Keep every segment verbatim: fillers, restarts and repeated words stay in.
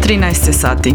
trinaest sati.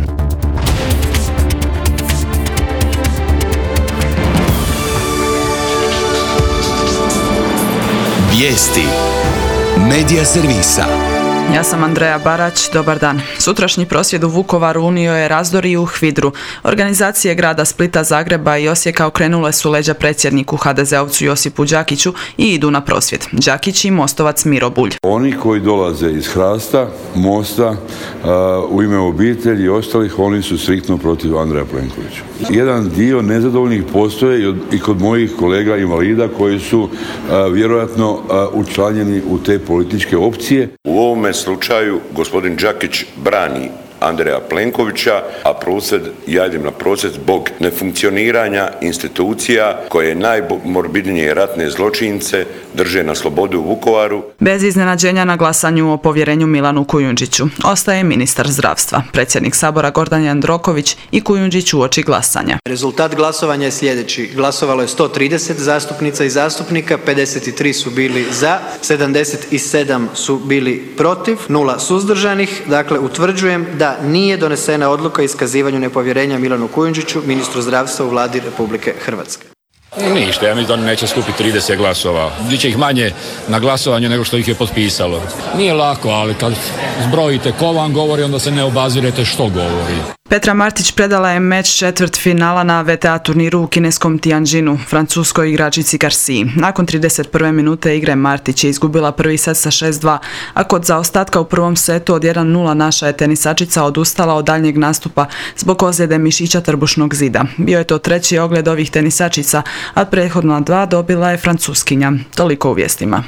Vijesti Medija servisa. Ja sam Andreja Barać, dobar dan. Sutrašnji prosvjed u Vukovaru unio je razdor i u HVIDR-u. Organizacije grada Splita, Zagreba i Osijeka okrenule su leđa predsjedniku ha de zeovcu Josipu Đakiću i idu na prosvjed. Đakić i mostovac Miro Bulj. Oni koji dolaze iz Hrasta, Mosta, uh, u ime obitelji i ostalih, oni su striktno protiv Andreja Plenkovića. Jedan dio nezadovoljnih postoje i, od, i kod mojih kolega invalida koji su uh, vjerojatno uh, učlanjeni u te političke opcije. U ovome slučaju gospodin Đakić brani Andreja Plenkovića, a prosvjed, ja idem na prosvjed zbog nefunkcioniranja institucija koje najmorbidnije ratne zločince drže na slobodi u Vukovaru. Bez iznenađenja na glasanju o povjerenju Milanu Kujundžiću ostaje ministar zdravstva. Predsjednik Sabora Gordan Jandroković i Kujundžić uoči glasanja. Rezultat glasovanja je sljedeći. Glasovalo je sto trideset zastupnica i zastupnika, pedeset tri su bili za, sedamdeset sedam su bili protiv, nula suzdržanih. Dakle, utvrđujem da nije donesena odluka o iskazivanju nepovjerenja Milanu Kujundžiću, ministru zdravstva u Vladi Republike Hrvatske. Ništa, ja mislim da oni neće skupiti trideset glasova. Biće ih manje na glasovanju nego što ih je potpisalo. Nije lako, ali kad zbrojite ko vam govori, onda se ne obazirete što govori. Petra Martić predala je meč četvrt finala na ve te a turniru u kineskom Tianjinu, francuskoj igračici Garcii. Nakon trideset prve minute igre Martić je izgubila prvi set sa šest dva, a kod zaostatka u prvom setu od jedan nula naša je tenisačica odustala od daljnjeg nastupa zbog ozljede mišića trbušnog zida. Bio je to treći ogled ovih tenisačica, a prethodna dva dobila je Francuskinja. Toliko u vijestima.